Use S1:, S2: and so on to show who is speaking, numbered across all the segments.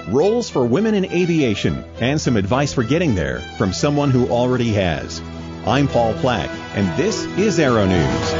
S1: roles for women in aviation, and some advice for getting there from someone who already has. I'm Paul Plack, and this is Aero News.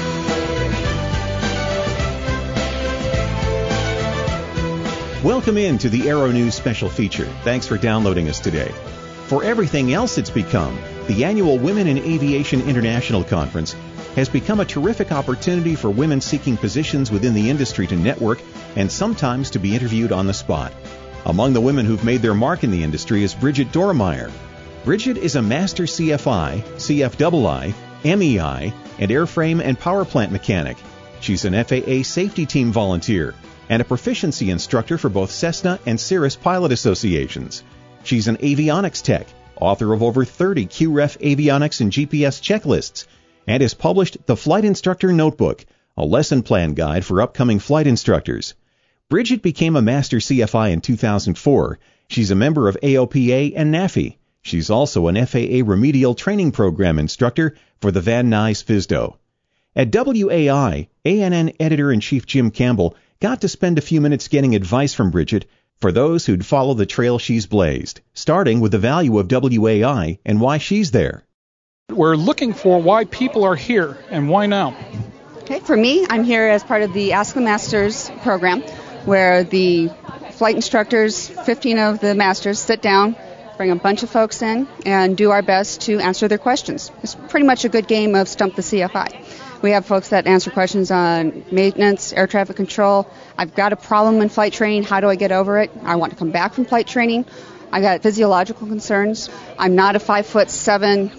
S1: Welcome in to the Aero News special feature. Thanks for downloading us today. For everything else it's become, the annual Women in Aviation International Conference has become a terrific opportunity for women seeking positions within the industry to network and sometimes to be interviewed on the spot. Among the women who've made their mark in the industry is Bridget Dormeyer. Bridget is a Master CFI, CFII, MEI, and airframe and power plant mechanic. She's an FAA safety team volunteer and a proficiency instructor for both Cessna and Cirrus pilot associations. She's an avionics tech, author of over 30 QREF avionics and GPS checklists, and has published The Flight Instructor Notebook, a lesson plan guide for upcoming flight instructors. Bridget became a Master CFI in 2004. She's a member of AOPA and NAFI. She's also an FAA Remedial Training Program instructor for the Van Nuys FSDO. At WAI, ANN Editor-in-Chief Jim Campbell got to spend a few minutes getting advice from Bridget for those who'd follow the trail she's blazed, starting with the value of WAI and why she's there.
S2: We're looking for why people are here and why now.
S3: Okay, for me, I'm here as part of the Ask the Masters program, where the flight instructors, 15 of the masters, sit down, bring a bunch of folks in, and do our best to answer their questions. It's pretty much a good game of Stump the CFI. We have folks that answer questions on maintenance, air traffic control. I've got a problem in flight training. How do I get over it? I want to come back from flight training. I got physiological concerns. I'm not a 5'9",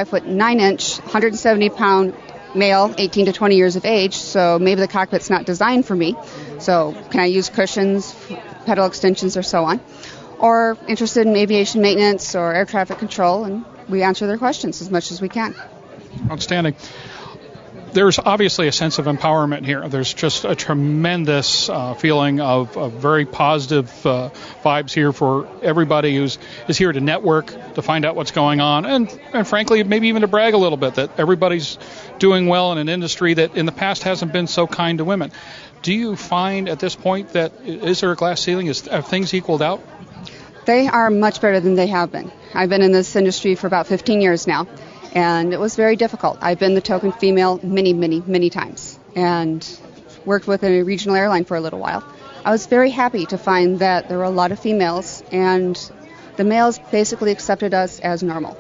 S3: 170-pound male, 18 to 20 years of age, so maybe the cockpit's not designed for me. So can I use cushions, pedal extensions, or so on? Or interested in aviation maintenance or air traffic control, and we answer their questions as much as we can.
S2: Outstanding. There's obviously a sense of empowerment here. There's just a tremendous feeling of very positive vibes here for everybody is here to network, to find out what's going on, and frankly, maybe even to brag a little bit that everybody's doing well in an industry that in the past hasn't been so kind to women. Do you find at this point that is there a glass ceiling? Have things equaled out?
S3: They are much better than they have been. I've been in this industry for about 15 years now. And it was very difficult. I've been the token female many times and worked with a regional airline for a little while. I was very happy to find that there were a lot of females, and the males basically accepted us as normal.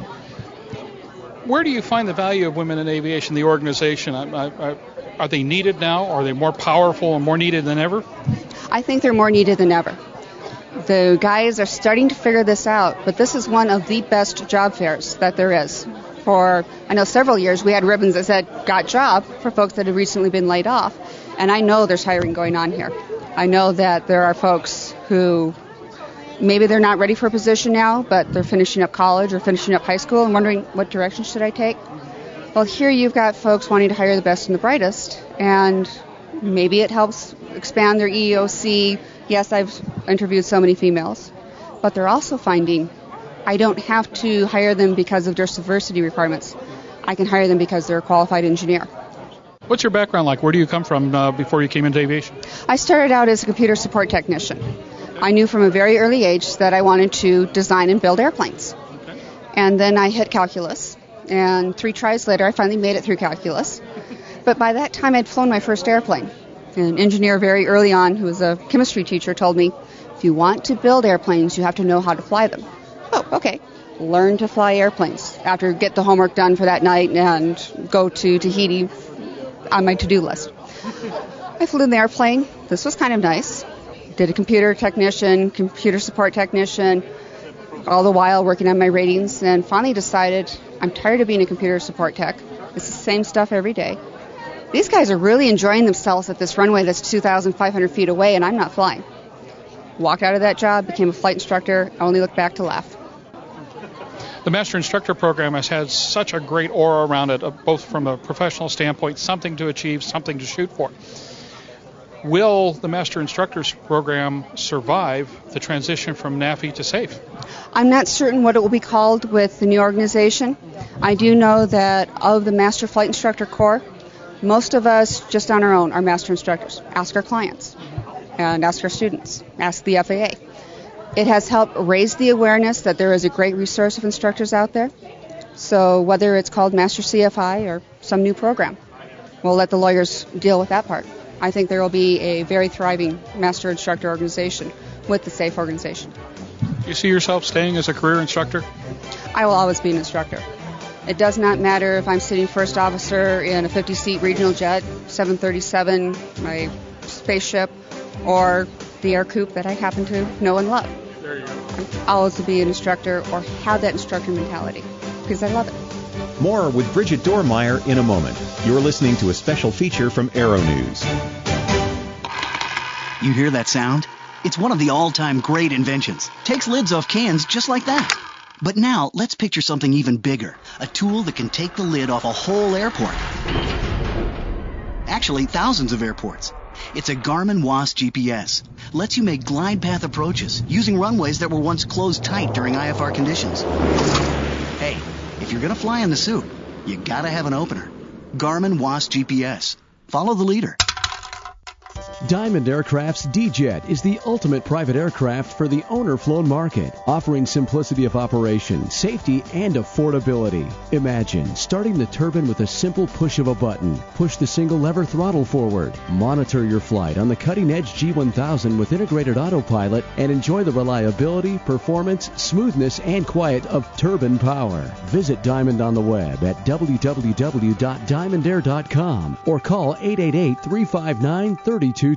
S2: Where do you find the value of women in aviation, the organization? Are they needed now? Are they more powerful and more needed than ever?
S3: I think they're more needed than ever. The guys are starting to figure this out, but this is one of the best job fairs that there is. For, I know, several years we had ribbons that said, got job, for folks that had recently been laid off. And I know there's hiring going on here. I know that there are folks who maybe they're not ready for a position now, but they're finishing up college or finishing up high school and wondering, what direction should I take? Well, here you've got folks wanting to hire the best and the brightest, and maybe it helps expand their EEOC. Yes, I've interviewed so many females, but they're also finding I don't have to hire them because of their diversity requirements. I can hire them because they're a qualified engineer.
S2: What's your background like? Where do you come from before you came into aviation?
S3: I started out as a computer support technician. I knew from a very early age that I wanted to design and build airplanes. Okay. And then I hit calculus, and 3 tries later I finally made it through calculus. But by that time I'd flown my first airplane. An engineer very early on, who was a chemistry teacher, told me, if you want to build airplanes, you have to know how to fly them. Oh, okay. Learn to fly airplanes. After get the homework done for that night and go to Tahiti on my to-do list. I flew the airplane. This was kind of nice. Did a computer support technician, all the while working on my ratings, and finally decided I'm tired of being a computer support tech. It's the same stuff every day. These guys are really enjoying themselves at this runway that's 2,500 feet away, and I'm not flying. Walked out of that job, became a flight instructor. I only look back to laugh.
S2: The Master Instructor Program has had such a great aura around it, both from a professional standpoint, something to achieve, something to shoot for. Will the Master Instructors Program survive the transition from NAFI to SAFE?
S3: I'm not certain what it will be called with the new organization. I do know that of the Master Flight Instructor Corps, most of us, just on our own, are Master Instructors. Ask our clients and ask our students. Ask the FAA. It has helped raise the awareness that there is a great resource of instructors out there. So whether it's called Master CFI or some new program, we'll let the lawyers deal with that part. I think there will be a very thriving master instructor organization with the SAFE organization.
S2: Do you see yourself staying as a career instructor?
S3: I will always be an instructor. It does not matter if I'm sitting first officer in a 50-seat regional jet, 737, my spaceship, or the air coupe that I happen to know and love.
S2: There you go.
S3: I'll always be an instructor or have that instructor mentality because I love it.
S1: More with Bridget Dormeyer in a moment. You're listening to a special feature from Aero News.
S4: You hear that sound? It's one of the all-time great inventions. Takes lids off cans just like that. But now, let's picture something even bigger. A tool that can take the lid off a whole airport. Actually, thousands of airports. It's a Garmin WAAS GPS. Lets you make glide path approaches using runways that were once closed tight during IFR conditions. Hey, if you're going to fly in the suit, you got to have an opener. Garmin WAAS GPS. Follow the leader.
S5: Diamond Aircraft's D-Jet is the ultimate private aircraft for the owner-flown market, offering simplicity of operation, safety, and affordability. Imagine starting the turbine with a simple push of a button. Push the single lever throttle forward. Monitor your flight on the cutting-edge G1000 with integrated autopilot and enjoy the reliability, performance, smoothness, and quiet of turbine power. Visit Diamond on the web at www.diamondair.com or call 888-359-3220.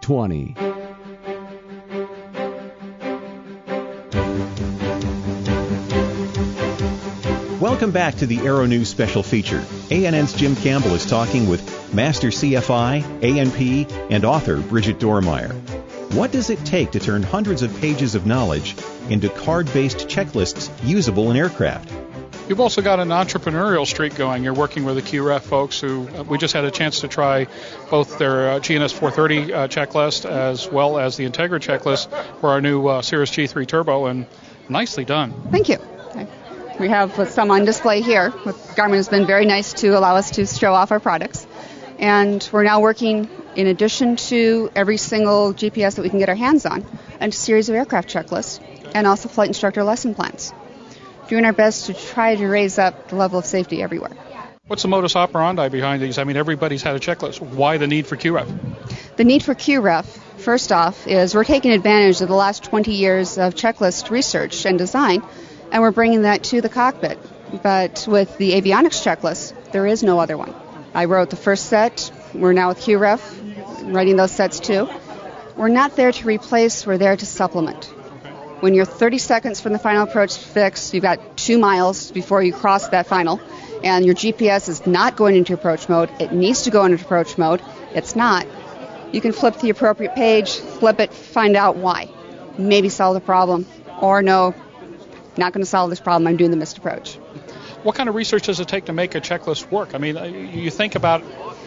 S1: Welcome back to the Aero News special feature. ANN's Jim Campbell is talking with Master CFI, ANP, and author Bridget Dormeyer. What does it take to turn hundreds of pages of knowledge into card-based checklists usable in aircraft?
S2: You've also got an entrepreneurial streak going. You're working with the QREF folks who we just had a chance to try both their GNS 430 checklist as well as the Integra checklist for our new Cirrus G3 Turbo, and nicely done.
S3: Thank you. We have some on display here. Garmin has been very nice to allow us to show off our products. And we're now working, in addition to every single GPS that we can get our hands on, a series of aircraft checklists and also flight instructor lesson plans. Doing our best to try to raise up the level of safety everywhere.
S2: What's the modus operandi behind these? I mean, everybody's had a checklist. Why the need for QREF?
S3: The need for QREF, first off, is we're taking advantage of the last 20 years of checklist research and design, and we're bringing that to the cockpit. But with the avionics checklist, there is no other one. I wrote the first set. We're now with QREF, writing those sets too. We're not there to replace, we're there to supplement. When you're 30 seconds from the final approach fix, you've got 2 miles before you cross that final, and your GPS is not going into approach mode. It needs to go into approach mode. It's not. You can flip the appropriate page, flip it, find out why. Maybe solve the problem, or no, not going to solve this problem, I'm doing the missed approach.
S2: What kind of research does it take to make a checklist work? I mean, you think about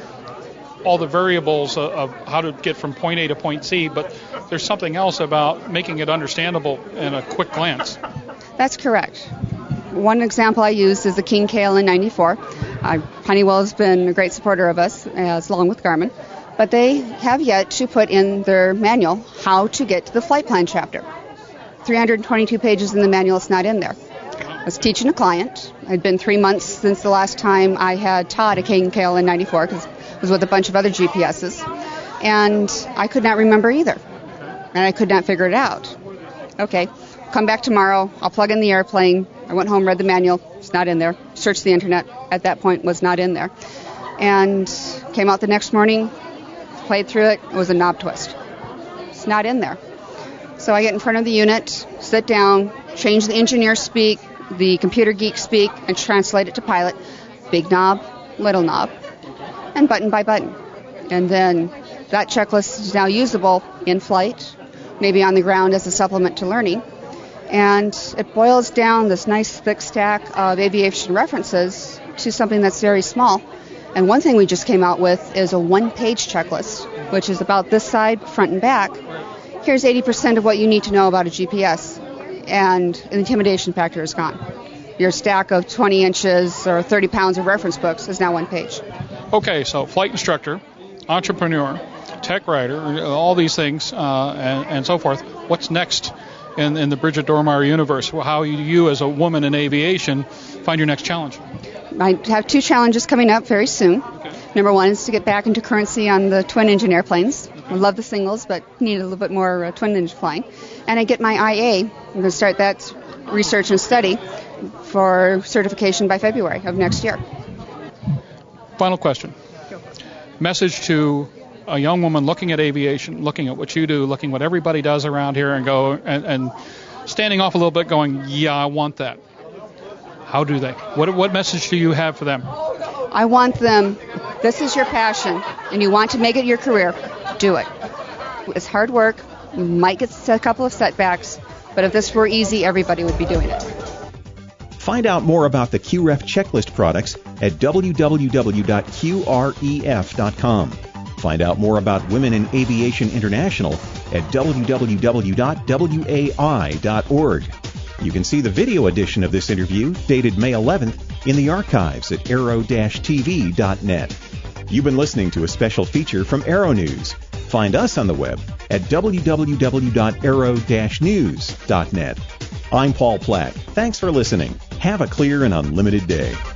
S2: all the variables of how to get from point A to point C, but there's something else about making it understandable in a quick glance.
S3: That's correct. One example I used is the King KLN 94. Honeywell has been a great supporter of us, along with Garmin, but they have yet to put in their manual how to get to the flight plan chapter. 322 pages in the manual, it's not in there. I was teaching a client. It had been 3 months since the last time I had taught a King KLN 94 because it was with a bunch of other GPSs, and I could not remember either, and I could not figure it out. Okay, come back tomorrow, I'll plug in the airplane. I went home, read the manual, it's not in there. Searched the internet, at that point was not in there. And came out the next morning, played through it, it was a knob twist. It's not in there. So I get in front of the unit, sit down, change the engineer speak, the computer geek speak, and translate it to pilot. Big knob, little knob, and button by button. And then that checklist is now usable in flight, maybe on the ground as a supplement to learning. And it boils down this nice thick stack of aviation references to something that's very small. And one thing we just came out with is a one-page checklist, which is about this side, front and back. Here's 80% of what you need to know about a GPS, and the intimidation factor is gone. Your stack of 20 inches or 30 pounds of reference books is now one page.
S2: Okay, so flight instructor, entrepreneur, tech writer, all these things, and so forth. What's next in the Bridget Dormeyer universe. Well, how you as a woman in aviation find your next challenge?
S3: I have 2 challenges coming up very soon.
S2: Okay.
S3: Number 1 is to get back into currency on the twin-engine airplanes. I love the singles, but need a little bit more twin-engine flying. And I get my IA. I'm going to start that research and study for certification by February of next year.
S2: Final question. Message to a young woman looking at aviation, looking at what you do, looking at what everybody does around here, and and standing off a little bit going, yeah, I want that. How do they? What message do you have for them?
S3: I want them, this is your passion, and you want to make it your career, do it. It's hard work. You might get a couple of setbacks, but if this were easy, everybody would be doing it.
S1: Find out more about the QREF checklist products at www.qref.com. Find out more about Women in Aviation International at www.wai.org. You can see the video edition of this interview, dated May 11th, in the archives at aero-tv.net. You've been listening to a special feature from Aero News. Find us on the web at www.aero-news.net. I'm Paul Platt. Thanks for listening. Have a clear and unlimited day.